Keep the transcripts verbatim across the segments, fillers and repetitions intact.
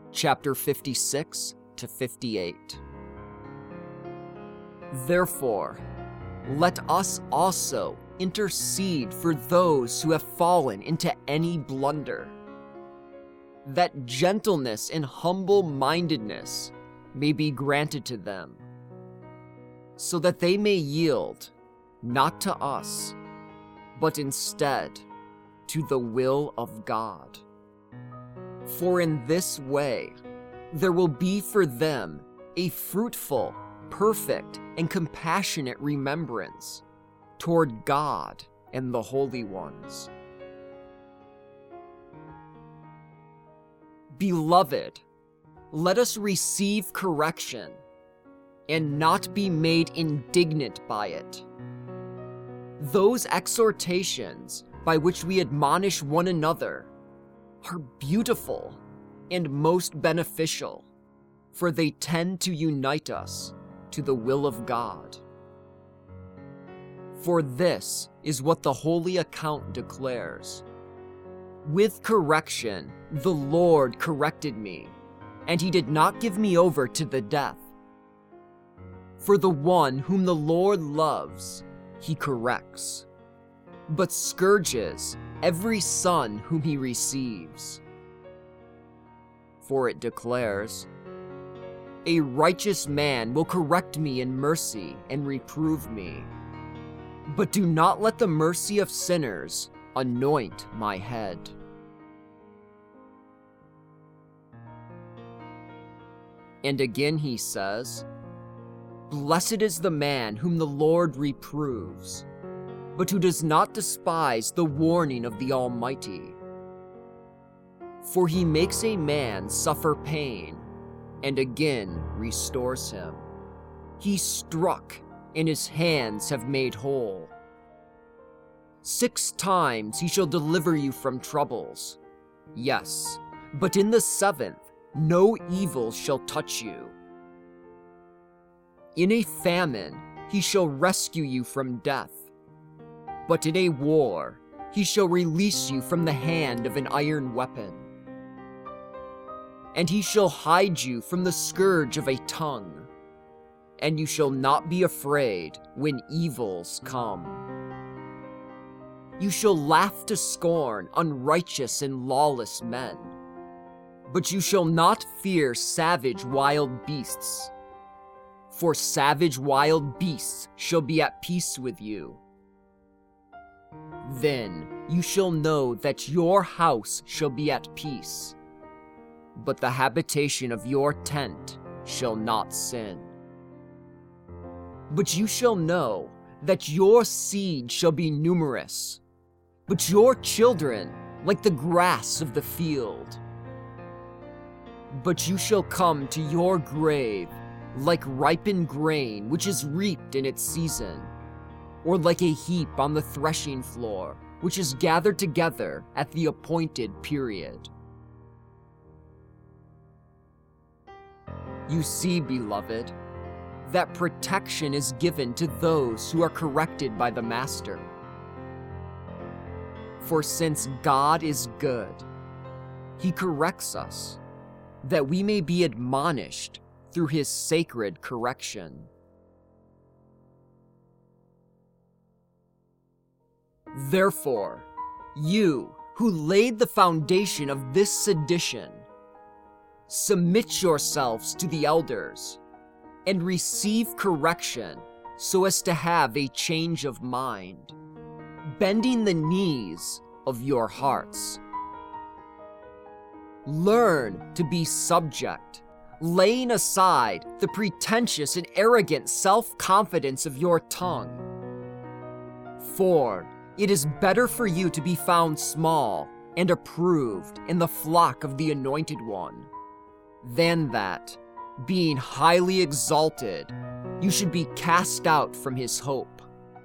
chapter fifty-six to fifty-eight. Therefore, let us also intercede for those who have fallen into any blunder, that gentleness and humble-mindedness may be granted to them, so that they may yield, not to us, but instead to the will of God. For in this way, there will be for them a fruitful, perfect, and compassionate remembrance toward God and the holy ones. Beloved, let us receive correction and not be made indignant by it. Those exhortations by which we admonish one another are beautiful and most beneficial, for they tend to unite us to the will of God. For this is what the Holy Account declares. With correction, the Lord corrected me, and he did not give me over to the death. For the one whom the Lord loves, he corrects, but scourges every son whom he receives. For it declares, a righteous man will correct me in mercy and reprove me, but do not let the mercy of sinners anoint my head. And again he says, blessed is the man whom the Lord reproves, but who does not despise the warning of the Almighty. For he makes a man suffer pain, and again restores him. He struck, and his hands have made whole. Six times he shall deliver you from troubles. Yes, but in the seventh no evil shall touch you. In a famine he shall rescue you from death, but in a war he shall release you from the hand of an iron weapon. And he shall hide you from the scourge of a tongue, and you shall not be afraid when evils come. You shall laugh to scorn unrighteous and lawless men, but you shall not fear savage wild beasts, for savage wild beasts shall be at peace with you. Then you shall know that your house shall be at peace, but the habitation of your tent shall not sin. But you shall know that your seed shall be numerous, but your children like the grass of the field. But you shall come to your grave like ripened grain which is reaped in its season, or like a heap on the threshing floor which is gathered together at the appointed period. You see, beloved, that protection is given to those who are corrected by the Master. For since God is good, he corrects us, that we may be admonished through his sacred correction. Therefore, you who laid the foundation of this sedition, submit yourselves to the elders, and receive correction so as to have a change of mind, bending the knees of your hearts. Learn to be subject, laying aside the pretentious and arrogant self-confidence of your tongue. For it is better for you to be found small and approved in the flock of the Anointed One, than that, being highly exalted, you should be cast out from his hope.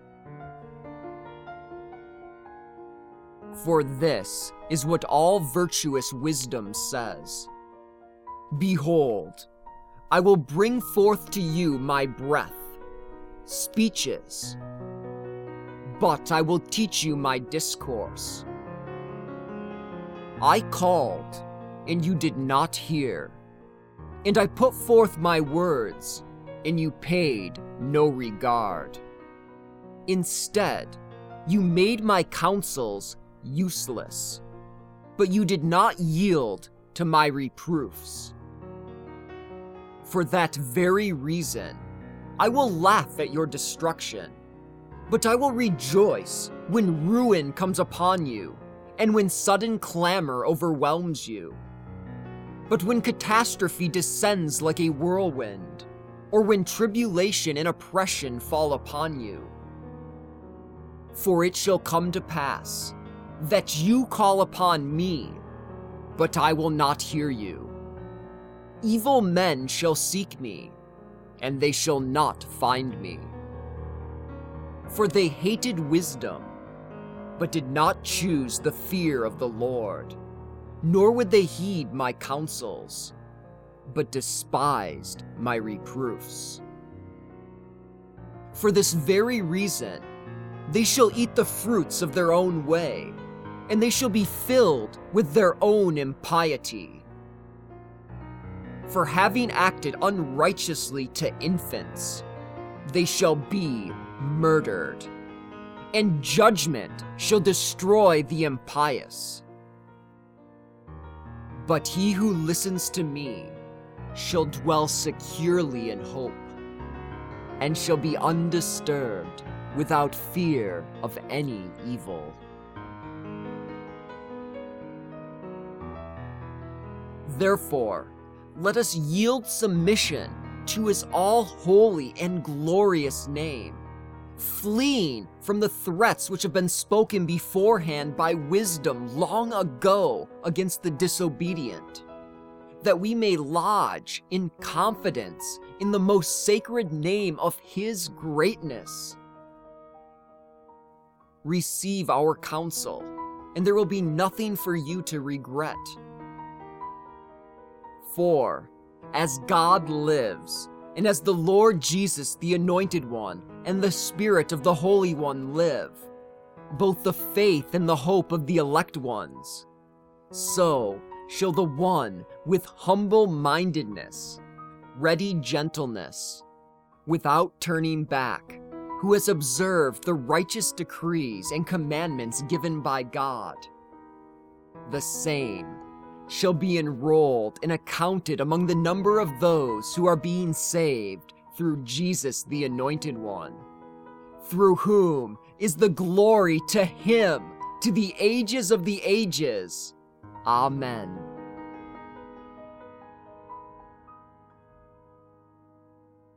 For this is what all virtuous wisdom says. Behold, I will bring forth to you my breath, speeches, but I will teach you my discourse. I called, and you did not hear. And I put forth my words, and you paid no regard. Instead, you made my counsels useless, but you did not yield to my reproofs. For that very reason, I will laugh at your destruction, but I will rejoice when ruin comes upon you and when sudden clamor overwhelms you. But when catastrophe descends like a whirlwind, or when tribulation and oppression fall upon you. For it shall come to pass that you call upon me, but I will not hear you. Evil men shall seek me, and they shall not find me. For they hated wisdom, but did not choose the fear of the Lord, nor would they heed my counsels, but despised my reproofs. For this very reason, they shall eat the fruits of their own way, and they shall be filled with their own impiety. For having acted unrighteously to infants, they shall be murdered, and judgment shall destroy the impious. But he who listens to me shall dwell securely in hope, and shall be undisturbed without fear of any evil. Therefore, let us yield submission to his all-holy and glorious name, fleeing from the threats which have been spoken beforehand by wisdom long ago against the disobedient, that we may lodge in confidence in the most sacred name of his greatness. Receive our counsel, and there will be nothing for you to regret. For, as God lives, and as the Lord Jesus, the Anointed One, and the Spirit of the Holy One live, both the faith and the hope of the elect ones, so shall the one with humble mindedness, ready gentleness, without turning back, who has observed the righteous decrees and commandments given by God, the same shall be enrolled and accounted among the number of those who are being saved through Jesus the Anointed One, through whom is the glory to him to the ages of the ages. Amen.